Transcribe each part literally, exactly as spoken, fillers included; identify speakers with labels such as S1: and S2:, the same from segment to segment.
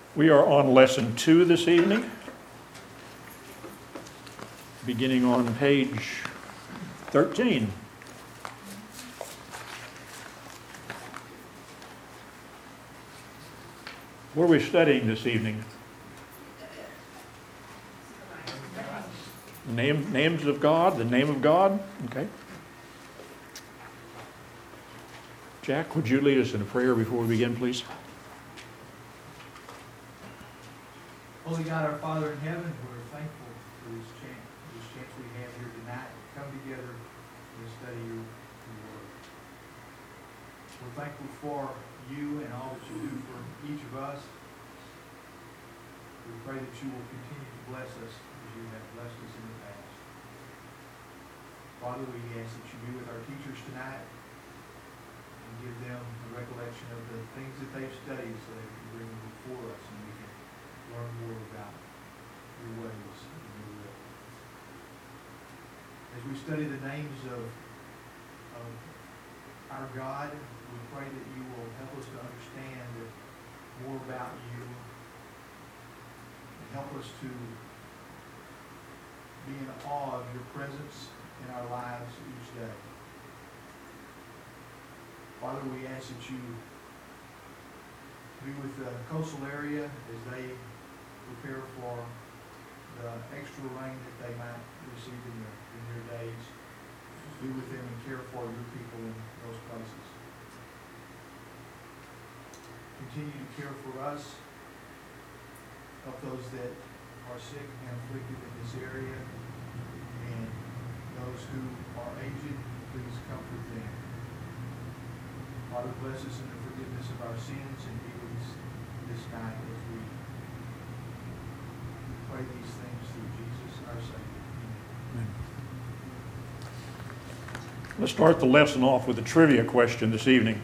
S1: We are on lesson two this evening, beginning on page thirteen. What are we studying this evening? Name, names of God, the name of God? Okay. Jack, would you lead us in a prayer before we begin, please?
S2: Holy God, our Father in heaven, we're thankful for this chance, this chance we have here tonight to come together and study your, your word. We're thankful for you and all that you do for each of us. We pray that you will continue to bless us as you have blessed us in the past. Father, we ask that you be with our teachers tonight and give them a recollection of the things that they've studied so they can bring them before us and we can learn more about your ways and your will. As we study the names of, of our God, we pray that you will help us to understand more about you and help us to be in awe of your presence in our lives each day. Father, we ask that you be with the coastal area as they prepare for the extra rain that they might receive in their, in their days. Be with them and care for your people in those places. Continue to care for us. Help those that are sick and afflicted in this area. And those who are aged, please comfort them. Father, bless us in the forgiveness of our sins and healings this night as we pray these things through Jesus, our Savior. Amen.
S1: Let's start the lesson off with a trivia question this evening.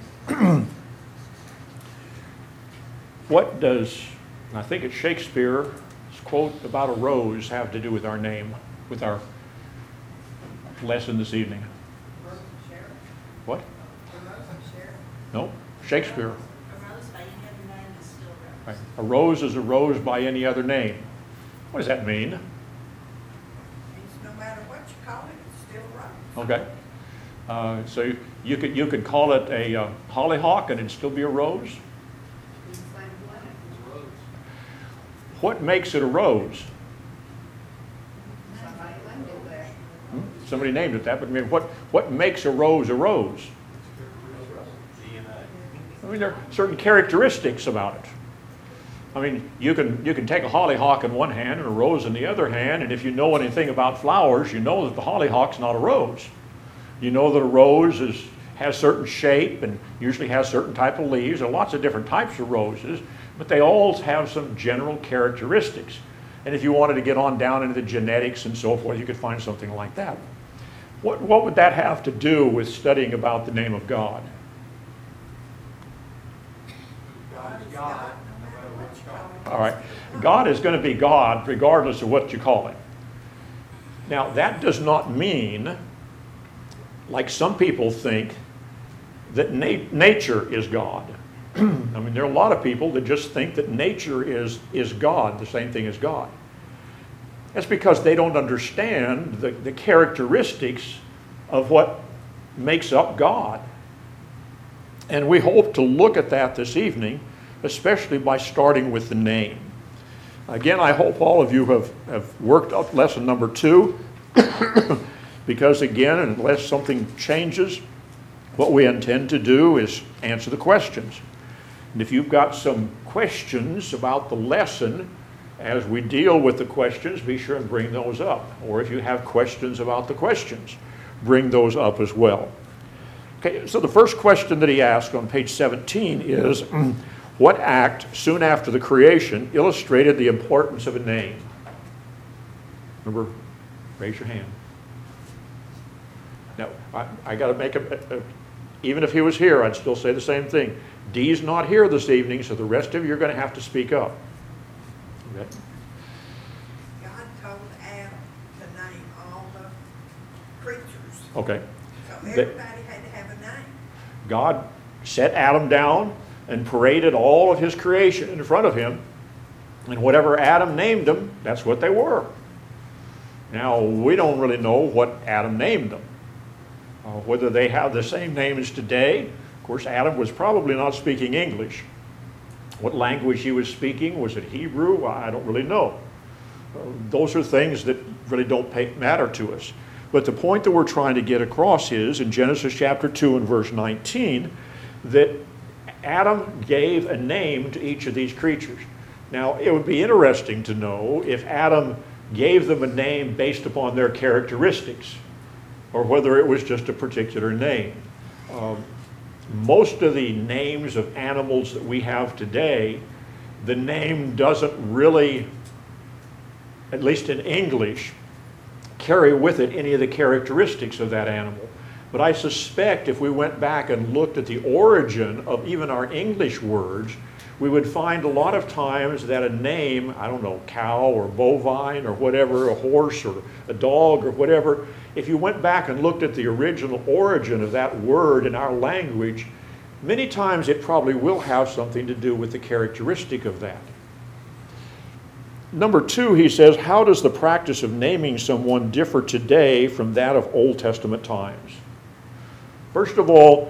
S1: What does, I think it's Shakespeare's quote about a rose have to do with our name, with our lesson this evening? What? No, Shakespeare. Right. A rose is a rose by any other name. What does that mean?
S3: Means no matter what you call it, it's still a rose.
S1: Okay. Uh, so you could you could call it a uh, hollyhock and it'd still be a rose. What makes it a rose?
S3: Somebody named it that.
S1: Hmm? Somebody named it that, but I mean, what what makes a rose a rose? I mean, there are certain characteristics about it. I mean, you can you can take a hollyhock in one hand and a rose in the other hand, and if you know anything about flowers, you know that the hollyhock's not a rose. You know that a rose is has certain shape and usually has certain type of leaves. There are lots of different types of roses, but they all have some general characteristics. And if you wanted to get on down into the genetics and so forth, you could find something like that. What what would that have to do with studying about the name of God?
S2: God is God, no matter what you call it.
S1: All right. God is going to be God regardless of what you call it. Now, that does not mean, like some people think, that na nature is God. I mean, there are a lot of people that just think that nature is, is God, the same thing as God. That's because they don't understand the, the characteristics of what makes up God. And we hope to look at that this evening, especially by starting with the name. Again, I hope all of you have, have worked up lesson number two, because again, unless something changes, what we intend to do is answer the questions. And if you've got some questions about the lesson, as we deal with the questions, be sure and bring those up. Or if you have questions about the questions, bring those up as well. Okay, so the first question that he asked on page seventeen is, what act soon after the creation illustrated the importance of a name? Remember, raise your hand. Now, I, I got to make a, a, a, even if he was here, I'd still say the same thing. Dee's not here this evening, so the rest of you are going to have to speak up. Okay.
S3: God told Adam to name all the creatures.
S1: Okay.
S3: So
S1: They-
S3: everybody had to have a name.
S1: God set Adam down and paraded all of his creation in front of him And whatever Adam named them, that's what they were. Now, we don't really know what Adam named them. Uh, whether they have the same names today. Of course, Adam was probably not speaking English. What language he was speaking, was it Hebrew? I don't really know. Uh, those are things that really don't pay, matter to us. But the point that we're trying to get across is, in Genesis chapter two and verse nineteen, that Adam gave a name to each of these creatures. Now, it would be interesting to know if Adam gave them a name based upon their characteristics, or whether it was just a particular name. Um, most of the names of animals that we have today, the name doesn't really, at least in English, carry with it any of the characteristics of that animal. But I suspect if we went back and looked at the origin of even our English words, we would find a lot of times that a name, I don't know, cow or bovine or whatever, a horse or a dog or whatever, if you went back and looked at the original origin of that word in our language, many times it probably will have something to do with the characteristic of that. Number two, he says, how does the practice of naming someone differ today from that of Old Testament times? First of all,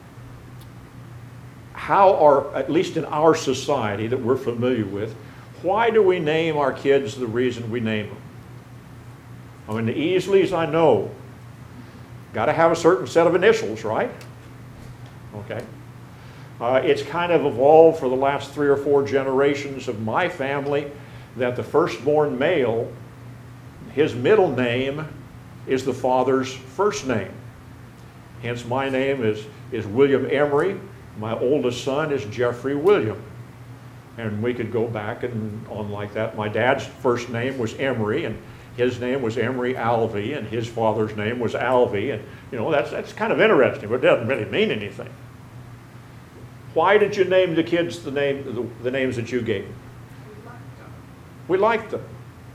S1: how are, at least in our society that we're familiar with, why do we name our kids the reason we name them? I mean, the Easleys, I know, got to have a certain set of initials, right? Okay. Uh, it's kind of evolved for the last three or four generations of my family that the firstborn male, his middle name is the father's first name. Hence, my name is, is William Emery. My oldest son is Jeffrey William. And we could go back and on like that. My dad's first name was Emery, and his name was Emery Alvey, and his father's name was Alvey. And, you know, that's, that's kind of interesting, but it doesn't really mean anything. Why did you name the kids the, name, the, the names that you gave them? We liked them.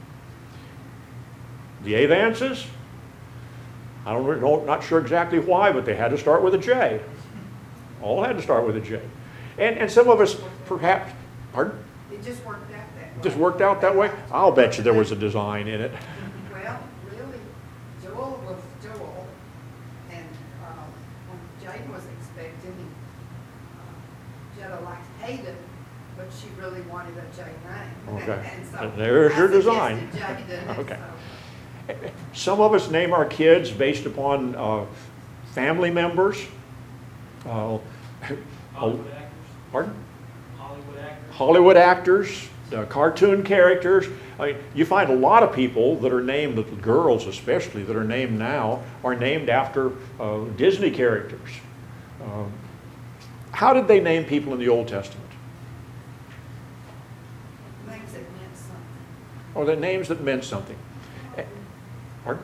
S1: The Avances, I don't know, not sure exactly why, but they had to start with a J. All had to start with a J. And, and some of us perhaps, pardon?
S3: It just worked out that way.
S1: Just worked out that way? I'll bet you there was a design in it.
S3: Well, really, Joel was Joel, and uh, when Jane was expecting, uh, Jetta liked Hayden, but she really wanted a J name.
S1: Okay.
S3: And so
S1: And there's your
S3: I
S1: design.
S3: suggested Jayden,
S1: Okay.
S3: so-
S1: Some of us name our kids based upon uh, family members. Uh,
S4: Hollywood actors.
S1: pardon?
S4: Hollywood actors.
S1: Hollywood actors, uh, cartoon characters. I mean, you find a lot of people that are named, the girls especially, that are named now, are named after uh, Disney characters. Um, how did they name people in the Old Testament?
S3: Names that meant something.
S1: Or the names that meant something? Eh, Pardon?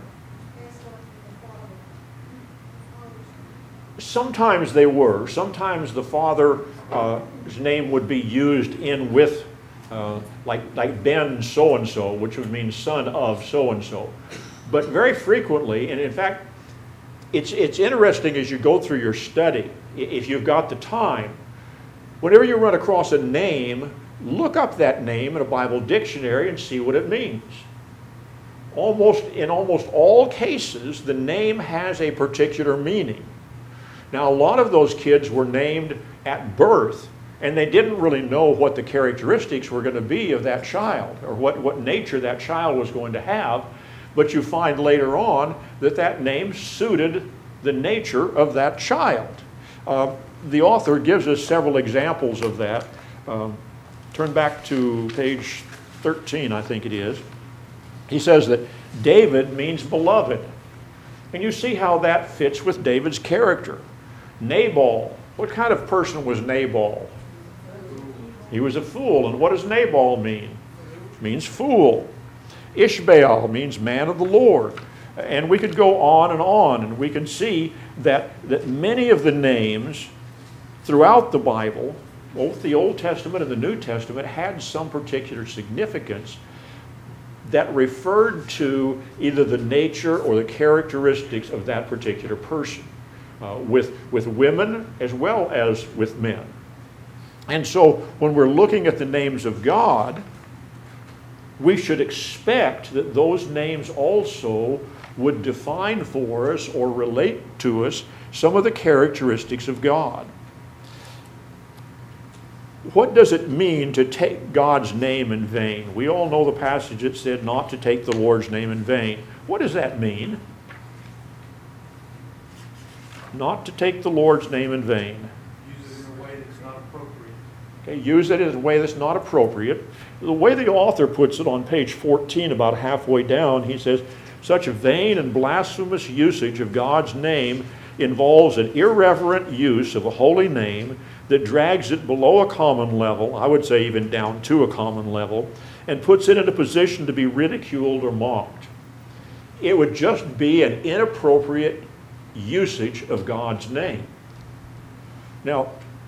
S1: Sometimes they were. Sometimes the father's uh, name would be used in with, uh, like, like Ben so-and-so, which would mean son of so-and-so. But very frequently, and in fact, it's, it's interesting as you go through your study, if you've got the time, whenever you run across a name, look up that name in a Bible dictionary and see what it means. Almost, in almost all cases, the name has a particular meaning. Now, a lot of those kids were named at birth, and they didn't really know what the characteristics were going to be of that child, or what, what nature that child was going to have. But you find later on that that name suited the nature of that child. Uh, the author gives us several examples of that. Um, turn back to page thirteen, I think it is. He says that David means beloved. And you see how that fits with David's character. Nabal, what kind of person was Nabal? He was a fool. And what does Nabal mean? It means fool. Ishbaal means man of the Lord. And we could go on and on, and we can see that, that many of the names throughout the Bible, both the Old Testament and the New Testament, had some particular significance that referred to either the nature or the characteristics of that particular person, uh, with, with women as well as with men. And so when we're looking at the names of God, we should expect that those names also would define for us or relate to us some of the characteristics of God. What does it mean to take God's name in vain? We all know the passage that said not to take the Lord's name in vain. What does that mean? Not to take the Lord's name in vain.
S2: Use it in a way that's not appropriate.
S1: Okay, use it in a way that's not appropriate. The way the author puts it on page fourteen, about halfway down, he says, such a vain and blasphemous usage of God's name involves an irreverent use of a holy name that drags it below a common level, I would say even down to a common level, and puts it in a position to be ridiculed or mocked. It would just be an inappropriate usage of God's name. Now,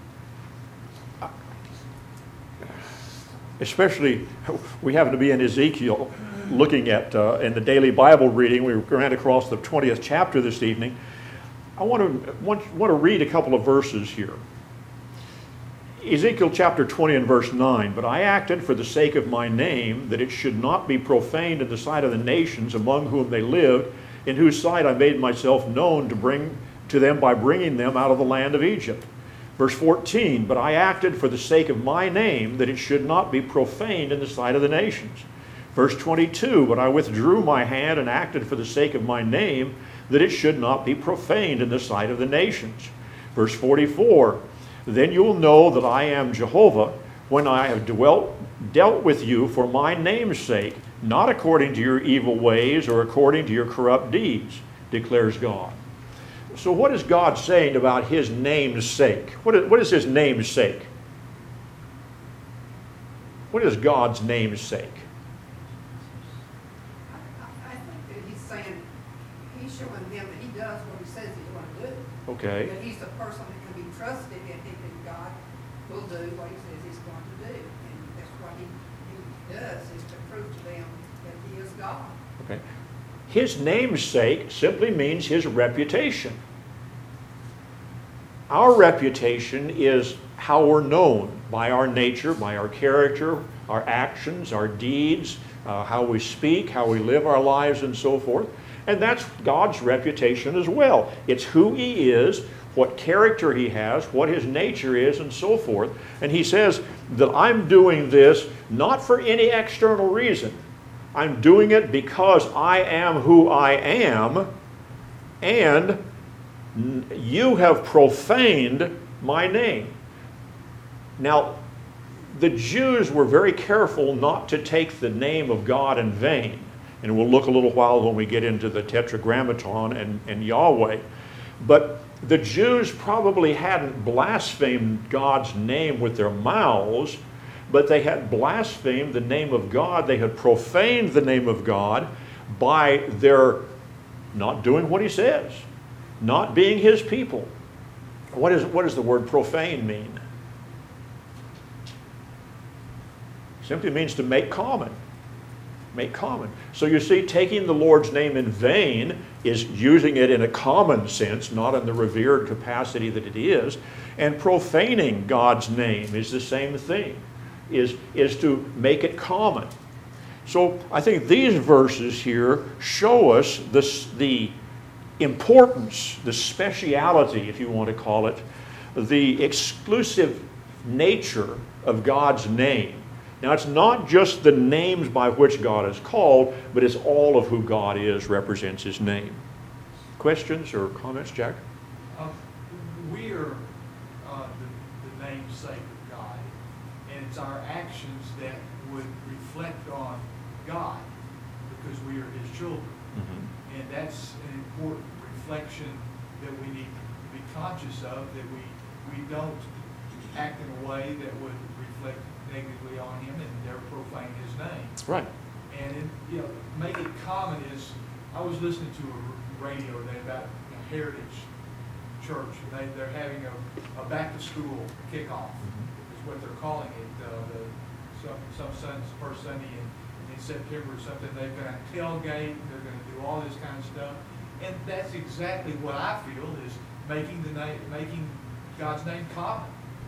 S1: especially, we happen to be in Ezekiel, looking at, uh, in the daily Bible reading, we ran across the twentieth chapter this evening. I want to, want, want to read a couple of verses here. Ezekiel chapter twenty and verse nine, but I acted for the sake of my name, that it should not be profaned in the sight of the nations among whom they lived, in whose sight I made myself known to bring to them by bringing them out of the land of Egypt. Verse fourteen, but I acted for the sake of my name, that it should not be profaned in the sight of the nations. Verse twenty-two, but I withdrew my hand and acted for the sake of my name, that it should not be profaned in the sight of the nations. Verse forty-four, then you will know that I am Jehovah, when I have dwelt, dealt with you for my name's sake, not according to your evil ways or according to your corrupt deeds, declares God. So what is God saying about his name's sake? What is, what is his name's sake? What is God's name's sake?
S3: I, I think that he's saying, he's showing them that he does what he says he's going to do.
S1: Okay.
S3: That he's the person that can be trusted, and he can, God will do what he says he's going to do. And that's what he, he does, is to prove to them that he is God.
S1: Okay. His name's sake simply means his reputation. Our reputation is how we're known by our nature, by our character, our actions, our deeds, uh, how we speak, how we live our lives, and so forth. And that's God's reputation as well. It's who he is, what character he has, what his nature is, and so forth. And he says that I'm doing this not for any external reason. I'm doing it because I am who I am, and you have profaned my name. Now, the Jews were very careful not to take the name of God in vain. And we'll look a little while when we get into the Tetragrammaton and, and Yahweh. But the Jews probably hadn't blasphemed God's name with their mouths, but they had blasphemed the name of God. They had profaned the name of God by their not doing what he says, not being his people. What, is, what does the word profane mean? Simply means to make common. Make common. So you see, taking the Lord's name in vain is using it in a common sense, not in the revered capacity that it is. And profaning God's name is the same thing, is, is to make it common. So I think these verses here show us this, the importance, the speciality, if you want to call it, the exclusive nature of God's name. Now, it's not just the names by which God is called, but it's all of who God is represents his name. Questions or comments, Jack?
S2: Uh, we are uh, the, the namesake of God, and it's our actions that would reflect on God because we are his children. Mm-hmm. And that's an important reflection that we need to be conscious of, that we, we don't act in a way that would reflect negatively on him and they're profane his name.
S1: Right.
S2: And it, you know, make it common is, I was listening to a radio today about a Heritage Church, and they, they're having a, a back to school kickoff, mm-hmm. is what they're calling it. Uh, the, some some sons, first Sunday in, in September or something, they're going to tailgate, they're going to do all this kind of stuff. And that's exactly what I feel is making the name, making God's name common.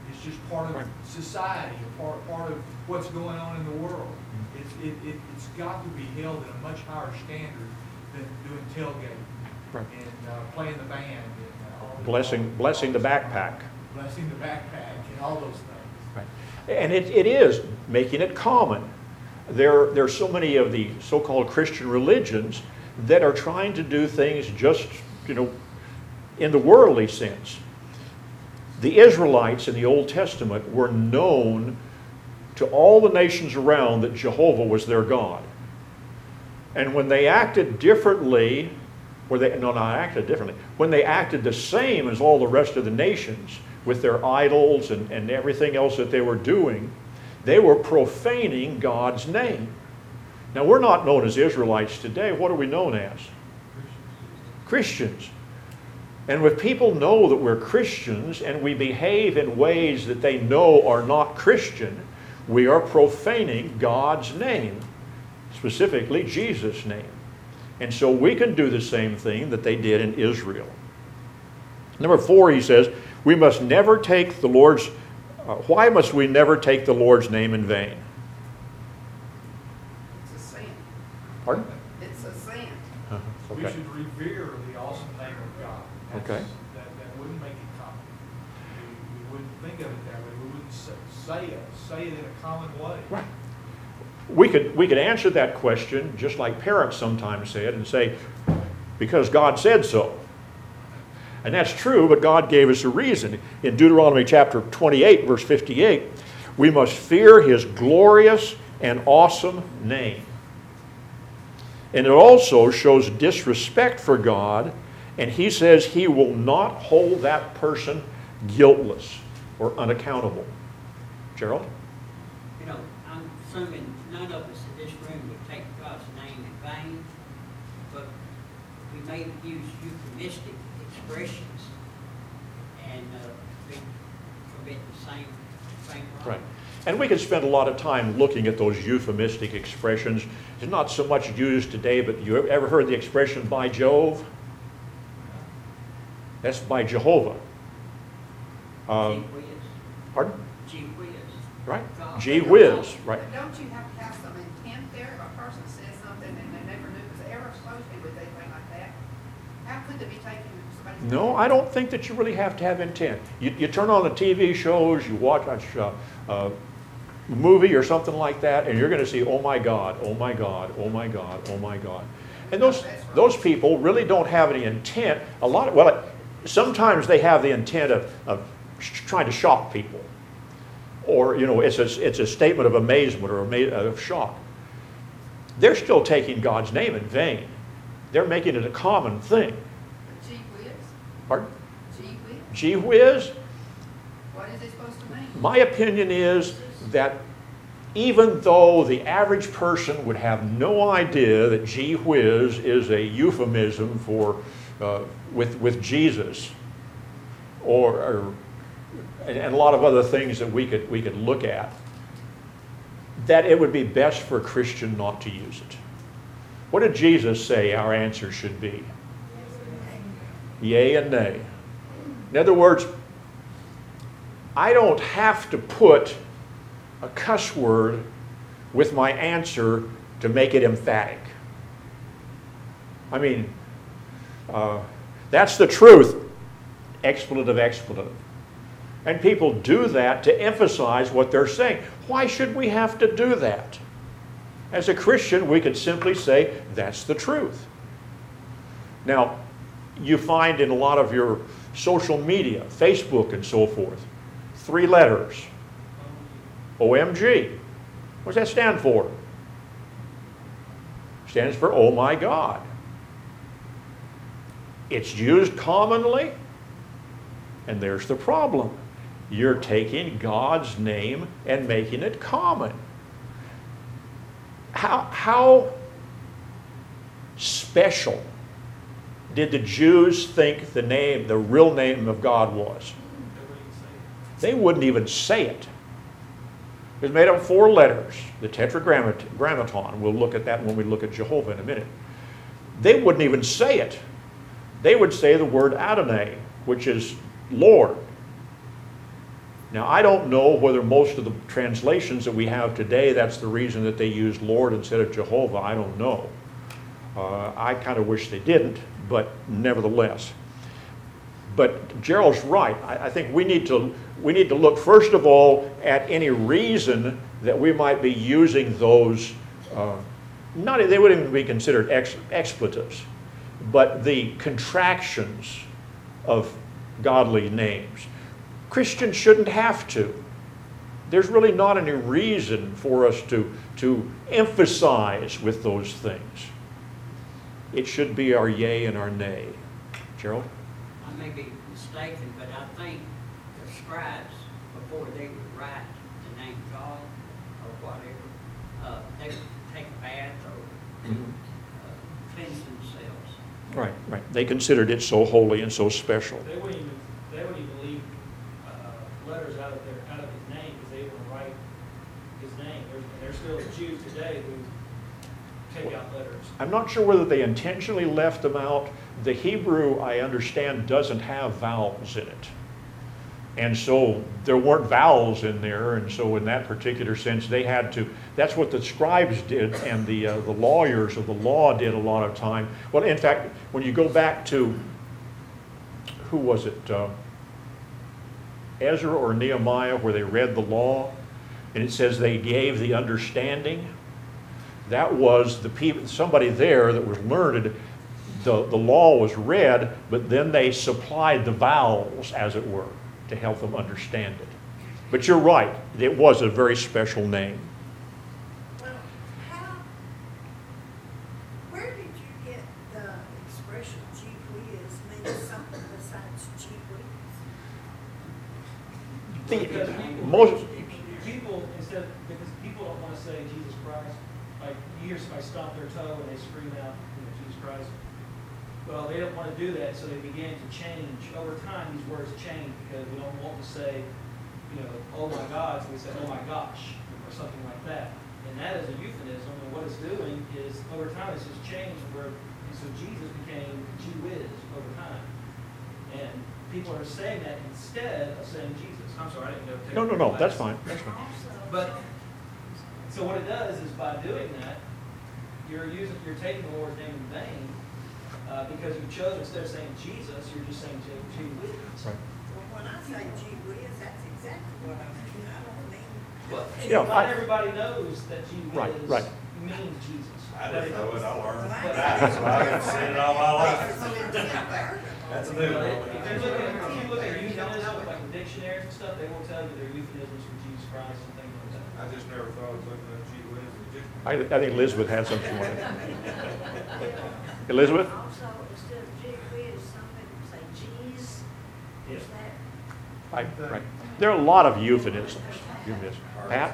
S2: It's just part
S1: Right.
S2: of society, a part, part of what's going on in the world. It's, it, it, it's got to be held at a much higher standard than doing tailgate
S1: Right.
S2: and uh, playing the band and uh, all the-
S1: Blessing, blessing the backpack.
S2: blessing the backpack and all those things.
S1: Right. And it, it is making it common. There, there are so many of the so-called Christian religions that are trying to do things just, you know, in the worldly sense. The Israelites in the Old Testament were known to all the nations around that Jehovah was their God. And when they acted differently, or they, no, not acted differently, when they acted the same as all the rest of the nations with their idols and, and everything else that they were doing, they were profaning God's name. Now, we're not known as Israelites today. What are we known as? Christians. And if people know that we're Christians and we behave in ways that they know are not Christian, we are profaning God's name, specifically Jesus' name. And so we can do the same thing that they did in Israel. Number four, he says, we must never take the Lord's, uh, why must we never take the Lord's name in vain?
S3: It's a sin.
S1: Pardon?
S3: It's a sin.
S1: Uh-huh.
S2: We
S1: Okay.
S2: should revere the awesome name of God. That's-
S1: Okay.
S2: That, that wouldn't make it common. We, we wouldn't think of it that way. We wouldn't say, say it, say it in a common way.
S1: Right. We could, we could answer that question just like parents sometimes say it and say, because God said so. And that's true, but God gave us a reason. In Deuteronomy chapter twenty-eight, verse fifty-eight, we must fear His glorious and awesome name. And it also shows disrespect for God, and He says He will not hold that person guiltless or unaccountable. Gerald?
S5: You know, I'm assuming none of us in this room would take God's name in vain, but we may use euphemistic expressions and uh, we commit the same, same crime.
S1: Right. And we could spend a lot of time looking at those euphemistic expressions. It's not so much used today, but you ever heard the expression by Jove? That's by Jehovah. Um,
S5: Gee whiz.
S1: pardon?
S5: Gee whiz.
S1: Right.
S5: God.
S1: Gee whiz. Right.
S3: But don't you have to have some intent there? If a person says something and they never knew it was ever supposed to be with anything like that, how could they be taking somebody's?
S1: No, I don't think that you really have to have intent. You, you turn on the T V shows, you watch a uh, movie or something like that, and you're going to see, oh my God, oh my God, oh my God, oh my God. And those, those people really don't have any intent. A lot of, well, sometimes they have the intent of, of trying to shock people. Or, you know, it's a, it's a statement of amazement or ama- of shock. They're still taking God's name in vain. They're making it a common thing.
S3: Gee whiz,
S1: Pardon?
S3: gee whiz,
S1: Gee whiz?
S3: what is it supposed to mean?
S1: My opinion is that even though the average person would have no idea that gee whiz is a euphemism for uh, with with Jesus, or, or and, and a lot of other things that we could we could look at, that it would be best for a Christian not to use it. What did Jesus say our answer should be? Yea and nay. In other words, I don't have to put a cuss word with my answer to make it emphatic. I mean, uh, that's the truth. Expletive, expletive. And people do that to emphasize what they're saying. Why should we have to do that? As a Christian, we could simply say, that's the truth. Now, you find in a lot of your social media, Facebook and so forth, three letters. O M G. What does that stand for? Stands for oh my God. It's used commonly, and there's the problem. You're taking God's name and making it common. How, how special did the Jews think the name, the real name of God was? They wouldn't even say it. It was made up of four letters, the Tetragrammaton. We'll look at that when we look at Jehovah in a minute. They wouldn't even say it. They would say the word Adonai, which is Lord. Now, I don't know whether most of the translations that we have today, that's the reason that they used Lord instead of Jehovah. I don't know. Uh, I kind of wish they didn't, but nevertheless. But Gerald's right. I, I think we need to we need to look first of all at any reason that we might be using those. Uh, not they wouldn't even be considered ex, expletives, but the contractions of godly names. Christians shouldn't have to. There's really not any reason for us to to emphasize with those things. It should be our yea and our nay. Gerald?
S5: I may be mistaken, but I think the scribes, before they would write the name God or whatever, uh, they would take a bath or
S1: Mhm.
S5: uh, cleanse themselves.
S1: Right, right. They considered it so holy and so special.
S4: They wouldn't even, they wouldn't even leave uh, letters out of their, out of his name, because they wouldn't write his name. There's, and there's still Jews today who take out letters.
S1: I'm not sure whether they intentionally left them out. The Hebrew, I understand, doesn't have vowels in it. And so there weren't vowels in there, and so in that particular sense, they had to, that's what the scribes did, and the, uh, the lawyers of the law did a lot of time. Well, in fact, when you go back to, who was it, uh, Ezra or Nehemiah, where they read the law, and it says they gave the understanding, that was the people, somebody there that was learned. The, the law was read, but then they supplied the vowels, as it were, to help them understand it. But you're right, it was a very special name.
S6: Well, how, where did you get the expression gee whiz means something besides gee whiz?
S1: The,
S4: Because people,
S1: most,
S4: people, instead, because people don't want to say Jesus Christ, like you hear somebody stomp their toe and they scream out, you know, Jesus Christ. Well, they don't want to do that, so they began to change. Over time, these words change because we don't want to say, you know, oh my God, so we say, oh my gosh, or something like that. And that is a euphemism, and what it's doing is, over time, it's just changed where, and so Jesus became gee whiz over time. And people are saying that instead of saying Jesus. I'm sorry, I didn't know.
S1: no, no, no, that's fine, that's fine.
S4: But, so what it does is by doing that, you're using, you're taking the Lord's name in vain, uh, because you chose, instead of saying Jesus, you're just saying gee gee whiz.
S1: Right.
S6: Well, when I say gee whiz, that's exactly what I mean. I don't mean.
S4: But
S1: Yeah,
S4: not
S1: I-
S4: everybody knows that gee whiz
S1: Right, right.
S4: means Jesus.
S7: I didn't know it, I learned.
S6: But
S7: That's why I've seen it all my life. That's a new
S4: But
S7: one.
S4: if you look at, if you look at euphemisms, like the dictionaries and stuff, they will tell you they're euphemisms for Jesus Christ and things like that.
S7: I just never thought of looking at gee whiz as a dictionary.
S1: I, I think Elizabeth had something on it. Elizabeth?
S6: Also, instead of gee whiz, some people say geez.
S4: Yes.
S6: Is that?
S1: Right, right. There are a lot of euphemisms. euphemisms. Pat?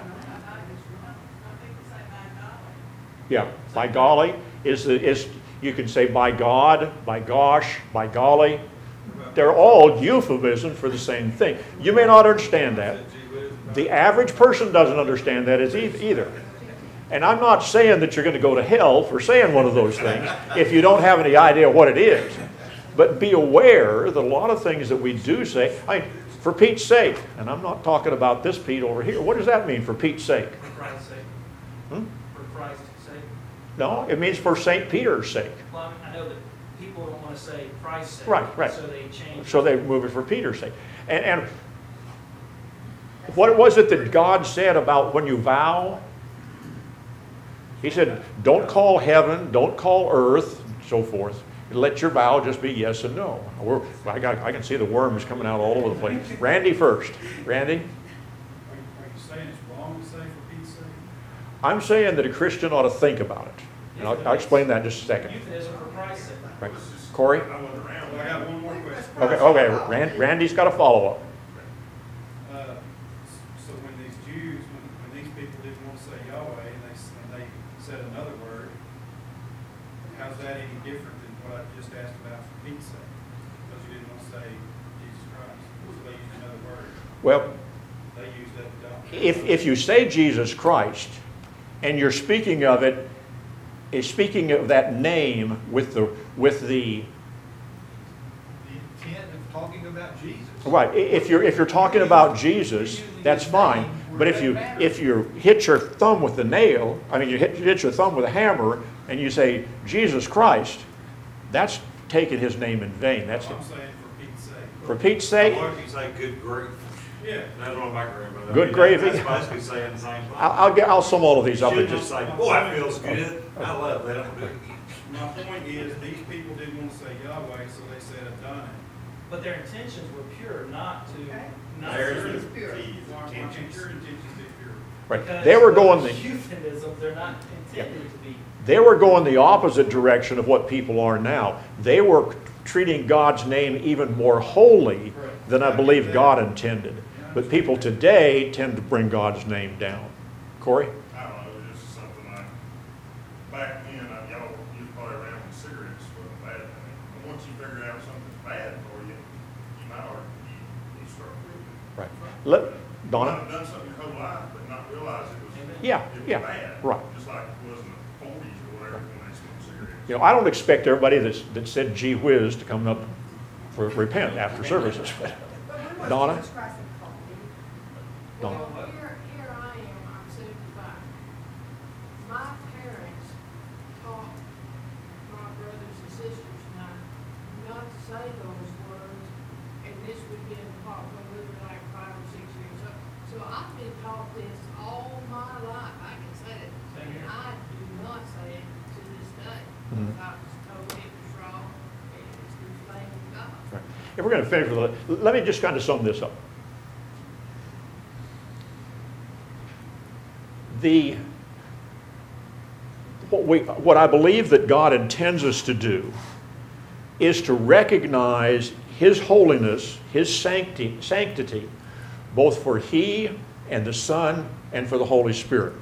S1: Yeah, by golly is the is you can say by God, by gosh, by golly. They're all euphemisms for the same thing. You may not understand that. The average person doesn't understand that as e- either. And I'm not saying that you're going to go to hell for saying one of those things if you don't have any idea what it is. But be aware that a lot of things that we do say, I mean, for Pete's sake, and I'm not talking about this Pete over here. What does that mean, for Pete's sake?
S4: For Christ's sake.
S1: Hmm?
S4: For Christ's sake.
S1: No, it means for Saint Peter's sake.
S4: Well, I mean, I know that people don't want to say Christ's sake.
S1: Right, right.
S4: So they change.
S1: So they move it for Peter's sake. And, and what was it that God said about when you vow? He said, don't call heaven, don't call earth, and so forth. Let your vow just be yes and no. We're, I, got, I can see the worms coming out all over the place. Randy first. Randy?
S8: Are you, are you saying it's wrong to say for Pete's sake?
S1: I'm saying that a Christian ought to think about it. And I'll, I'll explain that in just a second.
S4: Euphemism for Christ's sake.
S1: Right. Corey?
S7: I wasn't around.
S8: Well, I got one more question.
S1: Okay, okay. Rand, Randy's got a follow-up.
S8: Uh, So when these Jews, when, when these people didn't want to say Yahweh and they, s- and they said another word, how's that any different than what I just asked about for Pete's sake? Because you didn't want to say Jesus Christ, so they used another word.
S1: Well,
S8: They used that God.
S1: if, if you say Jesus Christ and you're speaking of it, is speaking of that name with the, with the,
S2: The intent of talking about Jesus.
S1: Right, I- if you're, if you're talking about Jesus, that's fine. But if you, if you hit your thumb with the nail, I mean, you hit, you hit your thumb with a hammer, and you say, Jesus Christ, that's taking his name in vain. That's,
S8: I'm saying for Pete's sake.
S1: for Pete's sake,
S7: What if you say good grief?
S8: Yeah.
S7: That's what my grandmother. I
S1: Good
S7: mean,
S1: gravy?
S7: That's basically saying the same thing.
S1: I'll, I'll get, I'll sum all of these
S7: You
S1: up and
S7: shouldn't
S1: just,
S7: say, boy, that feels good. I love that. I'm gonna do it again.
S8: My point is, these people didn't want to say Yahweh, so they said Adonai.
S4: But their intentions were pure, not to,
S3: Okay.
S4: not
S7: There's
S4: to.
S7: the
S3: pure.
S7: key,
S8: Why, why
S7: intentions.
S8: can't your intentions be pure?
S1: right,
S4: because
S1: they were going
S4: those
S1: the,
S4: Euphemisms, they're not intended to be.
S1: they were going the opposite direction of what people are now. They were treating God's name even more holy
S4: Correct.
S1: than I believe God intended. But people today tend to bring God's name down. Corey?
S9: I don't know, it was just something I, back then, I, y'all, you probably around with cigarettes wasn't a bad thing. But once you figure out something's bad for you, you might already, you, you start moving.
S1: Right. Let,
S9: You might
S1: Donna?
S9: have done something your whole life, but not realize it was,
S4: Amen.
S1: Yeah,
S9: it was
S1: yeah,
S9: bad.
S1: right.
S9: Just like it was in the forties or whatever when they smoked cigarettes.
S1: You know, I don't expect everybody that's, that said gee whiz to come up for repent after services. But
S3: But when was
S1: Donna?
S3: Jesus Christ called?
S1: Donna?
S10: Well, here, here I am, I'm seventy-five. My parents taught my brothers and sisters and I not to say those words, and this would be in part when we were like five or six years old. So I've been taught this all my life, I can say it,
S4: Same
S10: and
S4: here.
S10: I do not say it to this day.
S1: Mhm.
S10: I was told it was wrong, and it's the name of God.
S1: Right. If we're going to finish with it, let me just kind of sum this up. The, what, we, what I believe that God intends us to do is to recognize His holiness, His sanctity, sanctity, both for He and the Son and for the Holy Spirit.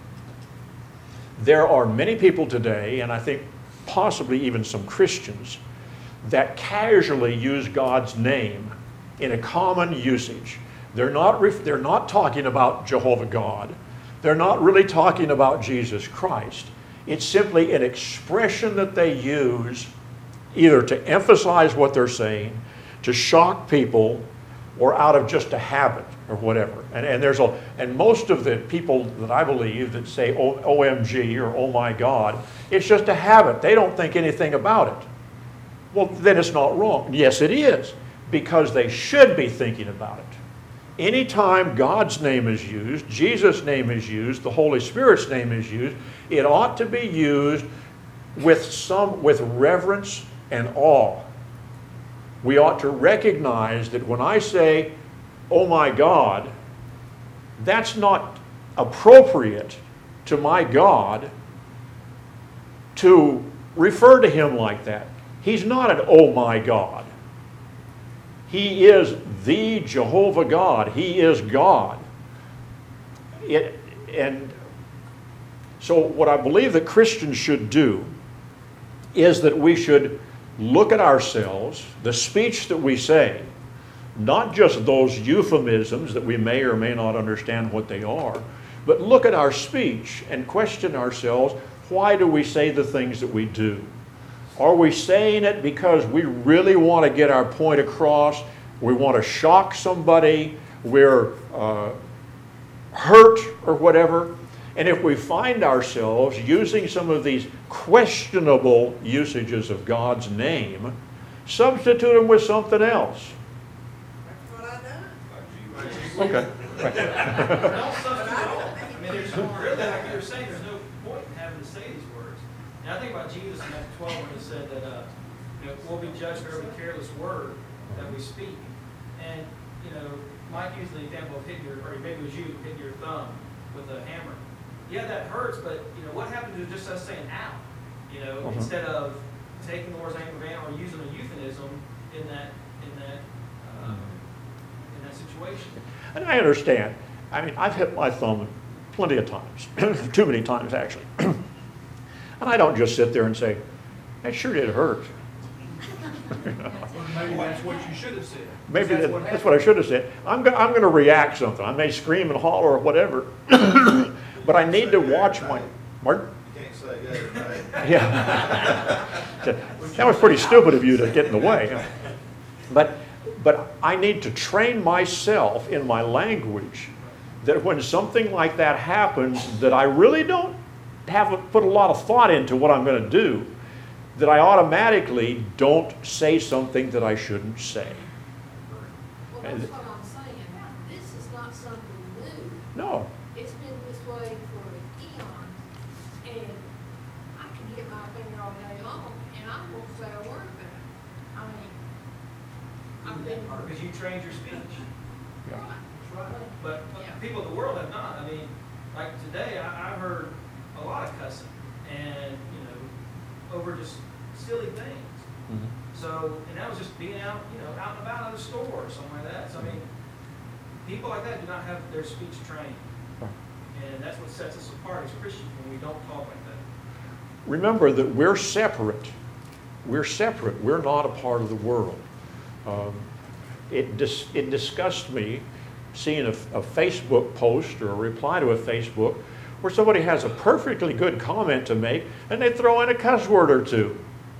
S1: There are many people today, and I think possibly even some Christians, that casually use God's name in a common usage. They're not, ref- they're not talking about Jehovah God. They're not really talking about Jesus Christ. It's simply an expression that they use either to emphasize what they're saying, to shock people, or out of just a habit or whatever. And, and there's a, and most of the people that I believe that say O M G or oh my God, it's just a habit. They don't think anything about it. Well, then it's not wrong. Yes, it is, because they should be thinking about it. Anytime God's name is used, Jesus' name is used, the Holy Spirit's name is used, it ought to be used with some, with reverence and awe. We ought to recognize that when I say, oh my God, that's not appropriate to my God to refer to Him like that. He's not an oh my God. He is the Jehovah God. He is God. It, and so what I believe that Christians should do is that we should look at ourselves, the speech that we say, not just those euphemisms that we may or may not understand what they are, but look at our speech and question ourselves, why do we say the things that we do? Are we saying it because we really want to get our point across? We want to shock somebody? We're uh, hurt or whatever? And if we find ourselves using some of these questionable usages of God's name, substitute them with something else.
S6: That's what I done.
S1: Okay.
S4: Don't substitute at all. I mean, there's no, really, like you were saying, there's no point in having to say these words. And I think about Jesus in Matthew twelve when he said that, uh, you know, we'll be judged for every careless word that we speak. And, you know, Mike used the example of hitting your, or maybe it was you, hitting your thumb with a hammer. Yeah, that hurts, but, you know, what happens to just us saying ow? You know,
S1: Uh-huh.
S4: instead of taking the Lord's name in vain or using a euphemism in that, in that, uh, in that situation.
S1: And I understand. I mean, I've hit my thumb plenty of times, too many times actually. And I don't just sit there and say, that sure did hurt.
S8: Maybe that's what you should have said.
S1: Maybe
S8: That's
S1: that,
S8: what
S1: that's what I should have said. I'm, go I'm going to react something. I may scream and holler or whatever, but I need to watch my, Martin?
S7: You can't say that, right?
S1: Yeah. That was pretty stupid of you to get in the way. But but I need to train myself in my language that when something like that happens that I really don't have put a lot of thought into what I'm going to do, that I automatically don't say something that I shouldn't say.
S10: Well, that's what I'm saying. This is not something new.
S1: No.
S10: It's been this way for eons, and I can get my opinion all day long, and I won't say a word about it. I mean, I've been.
S4: Because you trained your speech.
S1: Yeah.
S10: Right.
S4: That's right. But but
S10: Yeah.
S4: people of the world have not. I mean, like today, I, I've heard a lot of cussing, and, you know, over just silly things.
S1: Mhm.
S4: So, and that was just being out, you know, out and about at a store or something like that. So, I mean, people like that do not have their speech trained.
S1: Right.
S4: And that's what sets us apart as Christians, when we don't talk like that.
S1: Remember that we're separate. We're separate. We're not a part of the world. Um, it, dis it disgusts me seeing a, a Facebook post or a reply to a Facebook where somebody has a perfectly good comment to make and they throw in a cuss word or two.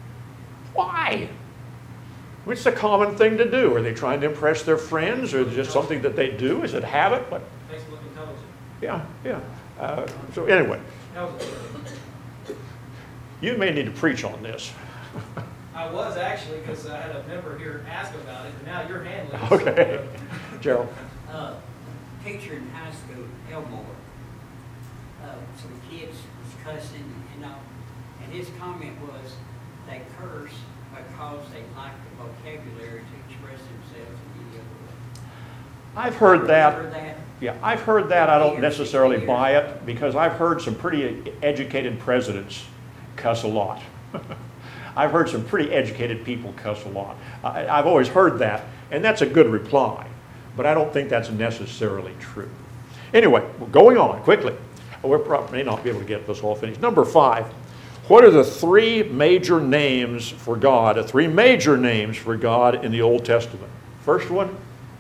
S1: Why? It's a common thing to do. Are they trying to impress their friends, or is it just something that they do? Is it habit? But
S4: Makes them look intelligent.
S1: yeah, yeah. Uh, so anyway,
S4: That was a
S1: you may need to preach on this.
S4: I was actually, because I had a member here ask about it, and now you're handling it.
S1: Okay. Gerald.
S5: Uh, teacher in high school, Elmore, uh, some kids was cussing and all, and his comment was they curse because they lack the vocabulary to express themselves in any other way.
S1: I've heard that.
S5: Remember that?
S1: Yeah, I've heard that. I don't necessarily buy it because I've heard some pretty educated presidents cuss a lot. I've heard some pretty educated people cuss a lot. I, I've always heard that, and that's a good reply, but I don't think that's necessarily true. Anyway, going on quickly. We probably may not be able to get this all finished. Number five, what are the three major names for God, the three major names for God in the Old Testament? First one,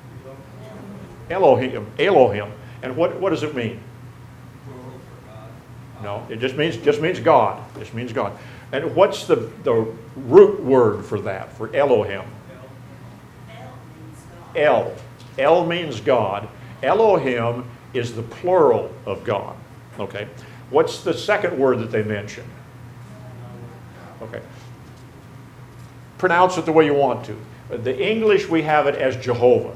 S1: Elohim. Elohim. And what, what does it mean? No, it just means just means God. It just means God. And what's the, the root word for that, for Elohim? El. El means God. Elohim is the plural of God. Okay. What's the second word that they mention? Okay. Pronounce it the way you want to. The English, we have it as Jehovah.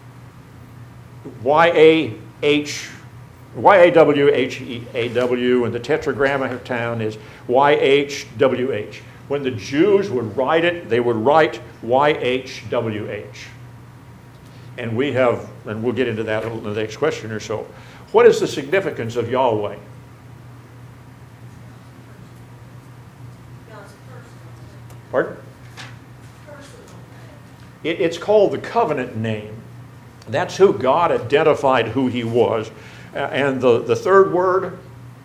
S1: Y A H, Y A W H E A W, and the tetragrammaton is Y H W H. When the Jews would write it, they would write Y H W H. And we have, and we'll get into that in the next question or so. What is the significance of Yahweh? Pardon? It, it's called the covenant name. That's who God identified who he was. Uh, and the, the third word,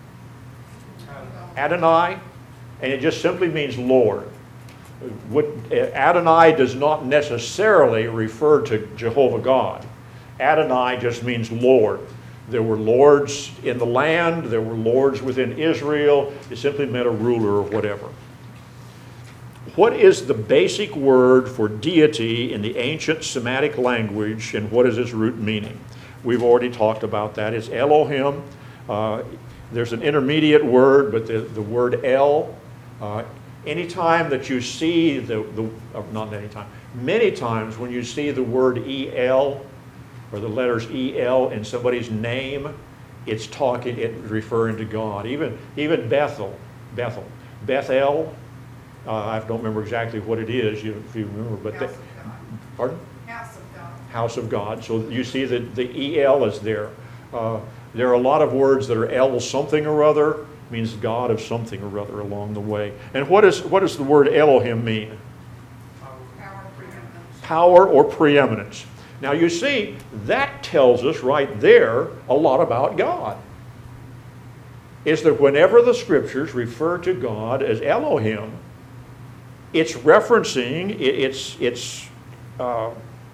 S1: Adonai, and it just simply means Lord. What, Adonai does not necessarily refer to Jehovah God. Adonai just means Lord. There were lords in the land, there were lords within Israel. It simply meant a ruler or whatever. What is the basic word for deity in the ancient Semitic language, and what is its root meaning? We've already talked about that. It's Elohim. Uh, there's an intermediate word, but the, the word El, uh, anytime that you see the, the uh, not anytime, many times when you see the word E L, or the letters E L in somebody's name, it's talking, it's referring to God. Even, even Bethel, Bethel, Bethel, uh, I don't remember exactly what it is, you, if you remember, but
S3: House
S1: the,
S3: of God.
S1: pardon?
S3: House of God.
S1: House of God. So you see that the E L is there. Uh, there are a lot of words that are El something or other, means God of something or other along the way. And what, is, what does the word Elohim mean?
S3: Power, preeminence.
S1: Power or preeminence. Now you see, that tells us right there a lot about God. Is that whenever the scriptures refer to God as Elohim, it's referencing, it's, it's uh,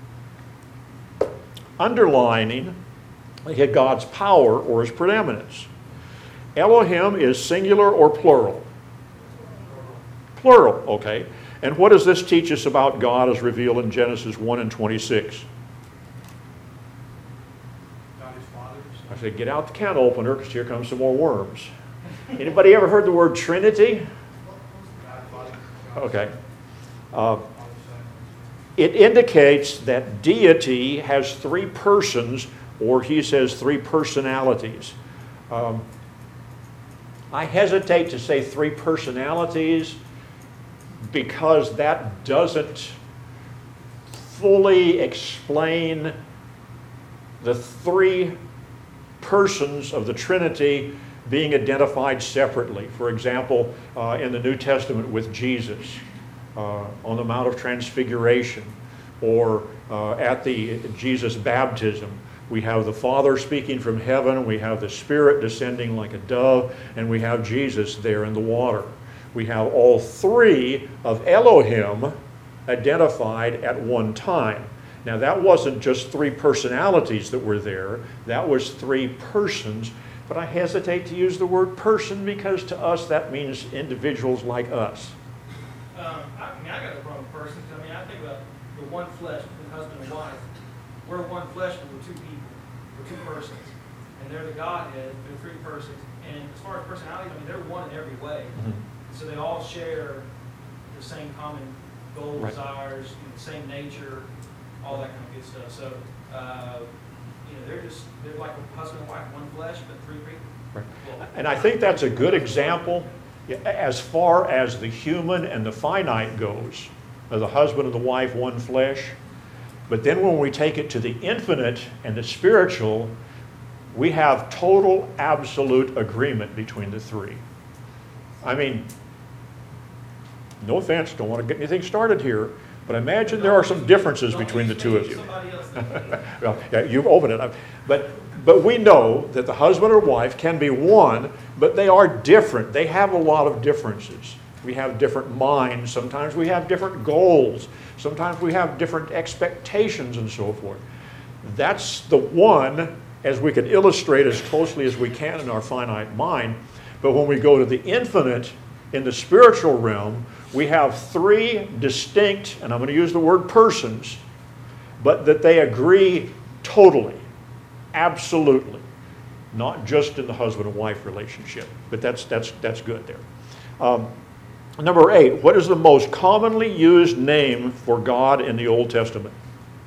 S1: underlining God's power or his preeminence. Elohim is singular or plural? Plural, okay. And what does this teach us about God as revealed in Genesis one and twenty-six?
S2: God is Father.
S1: I said, get out the can opener because here comes some more worms. Anybody ever heard the word Trinity?
S2: God, Father, God,
S1: Okay. Uh,
S2: Father, Son.
S1: it indicates that deity has three persons, or he says three personalities. Um, I hesitate to say three personalities because that doesn't fully explain the three persons of the Trinity being identified separately. For example, uh, in the New Testament with Jesus uh, on the Mount of Transfiguration, or uh, at the Jesus baptism, we have the Father speaking from heaven, we have the Spirit descending like a dove, and we have Jesus there in the water. We have all three of Elohim identified at one time. Now that wasn't just three personalities that were there, that was three persons, but I hesitate to use the word person because to us that means individuals like us.
S4: Um, I mean, I got a problem with persons. I mean, I think about the one flesh between husband and wife. We're one flesh, but we're two people. We're two persons. And they're the Godhead, they're three persons. And as far as personalities, I mean, they're one in every way.
S1: Mm-hmm.
S4: So they all share the same common goals,
S1: Right.
S4: desires, you know, the same nature, all that kind of good stuff. So, uh, you know, they're just, they're like a husband and wife, one flesh, but three people.
S1: Right.
S4: Well,
S1: And I think that's a good example as far as the human and the finite goes, of the husband and the wife, one flesh. But then when we take it to the infinite and the spiritual, we have total, absolute agreement between the three. I mean, no offense, don't want to get anything started here, but imagine there are some differences between the two of you.
S4: Somebody else.
S1: Well, yeah, you've opened it up. But, but we know that the husband or wife can be one, but they are different. They have a lot of differences. We have different minds. Sometimes we have different goals. Sometimes we have different expectations and so forth. That's the one, as we can illustrate as closely as we can in our finite mind. But when we go to the infinite, in the spiritual realm, we have three distinct, and I'm going to use the word persons, but that they agree totally, absolutely, not just in the husband and wife relationship. But that's, that's, that's good there. Um, number eight, what is the most commonly used name for God in the Old Testament?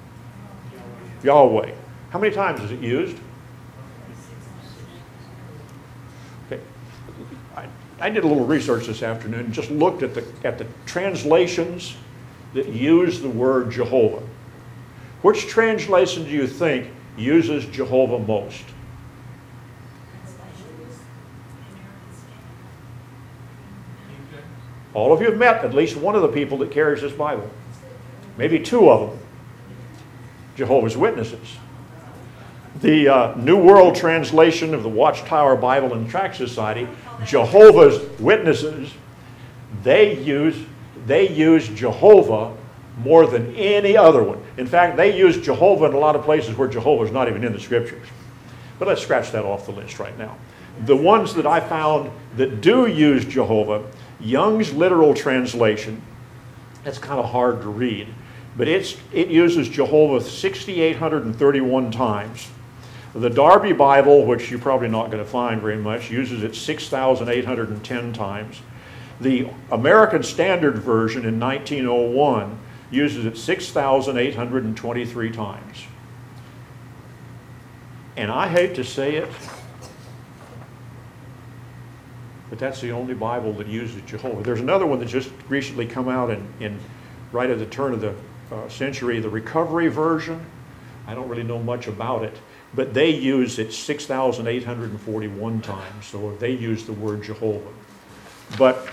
S1: Yahweh. How many times is it used? Okay. I, I did a little research this afternoon and just looked at the, at the translations that use the word Jehovah. Which translation do you think uses Jehovah most? All of you have met at least one of the people that carries this Bible. Maybe two of them. Jehovah's Witnesses. The uh, New World Translation of the Watchtower Bible and Tract Society, Jehovah's Witnesses, they use, they use Jehovah more than any other one. In fact, they use Jehovah in a lot of places where Jehovah is not even in the Scriptures. But let's scratch that off the list right now. The ones that I found that do use Jehovah, Young's literal translation, that's kind of hard to read, but it's, it uses Jehovah six thousand eight hundred thirty-one times. The Darby Bible, which you're probably not going to find very much, uses it six thousand eight hundred ten times. The American Standard Version in nineteen oh one uses it six thousand eight hundred twenty-three times. And I hate to say it, but that's the only Bible that uses Jehovah. There's another one that's just recently come out in, in right at the turn of the uh, century, the Recovery Version. I don't really know much about it, but they use it six thousand eight hundred forty-one times, so they use the word Jehovah. But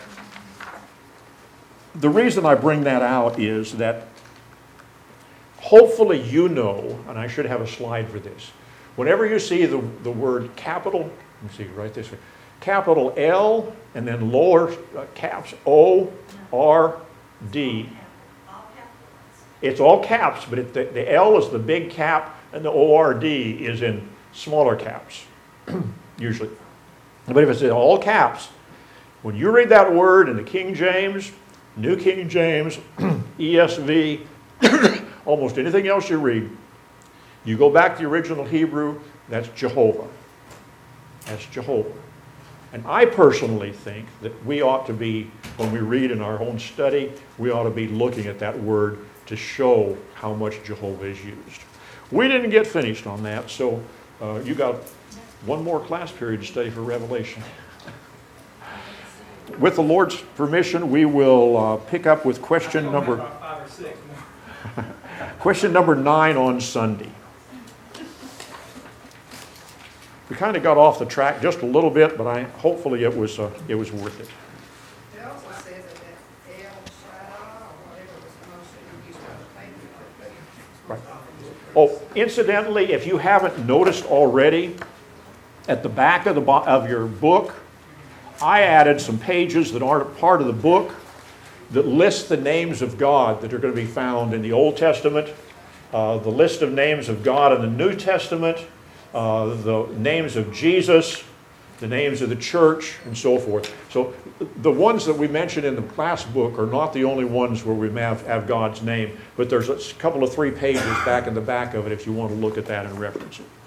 S1: the reason I bring that out is that hopefully you know, and I should have a slide for this, whenever you see the, the word capital, let me see, right this way, capital L and then lower uh, caps O R D. It's all caps, but it, the, the L is the big cap and the O R D is in smaller caps, usually. But if it's in all caps, when you read that word in the King James, New King James, E S V, almost anything else you read, you go back to the original Hebrew, that's Jehovah. That's Jehovah. And I personally think that we ought to be, when we read in our own study, we ought to be looking at that word to show how much Jehovah is used. We didn't get finished on that, so uh, you got one more class period to study for Revelation. With the Lord's permission, we will uh, pick up with question number,
S4: About five or six more.
S1: question number nine on Sunday. We kind of got off the track just a little bit, but I, hopefully it was, uh, it was worth it.
S3: It also says that that El Shaddai or whatever was mostly used by the paper.
S1: Oh, incidentally, if you haven't noticed already, at the back of, the bo of your book, I added some pages that aren't part of the book that list the names of God that are going to be found in the Old Testament, uh, the list of names of God in the New Testament, uh, the names of Jesus, the names of the church, and so forth. So the ones that we mentioned in the class book are not the only ones where we have, have God's name, but there's a couple of three pages back in the back of it if you want to look at that and reference it.